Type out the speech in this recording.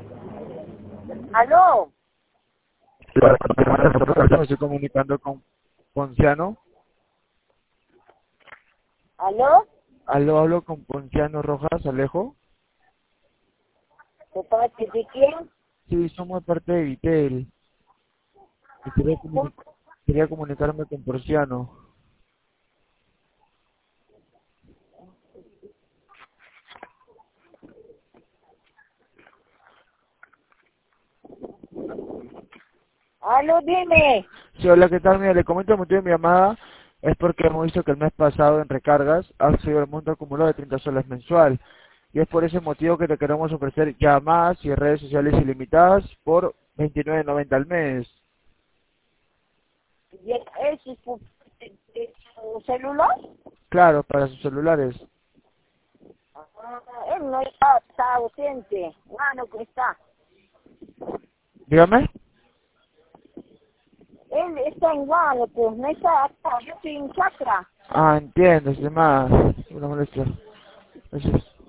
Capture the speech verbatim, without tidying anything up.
¿Aló? Me estoy comunicando con Ponciano. ¿Aló? Aló, hablo con Ponciano Rojas, Alejo. ¿De parte de quién? Sí, somos parte de Vitel. Y quería, comuni- quería comunicarme con Ponciano. ¿Aló, dime? Sí, hola, ¿qué tal? Mira, le comento el motivo de mi llamada. Es porque hemos visto que el mes pasado en recargas ha sido el monto acumulado de treinta soles mensual. Y es por ese motivo que te queremos ofrecer llamadas y redes sociales ilimitadas por veintinueve noventa al mes. ¿Y es es su, de- de su celular? Claro, para sus celulares. Ah, él no está, está ausente. Bueno, que está. Dígame. Él está en Guano, pues no está acá. Yo estoy en Chacra. Ah, entiendo, sin más. Una molestia. Gracias.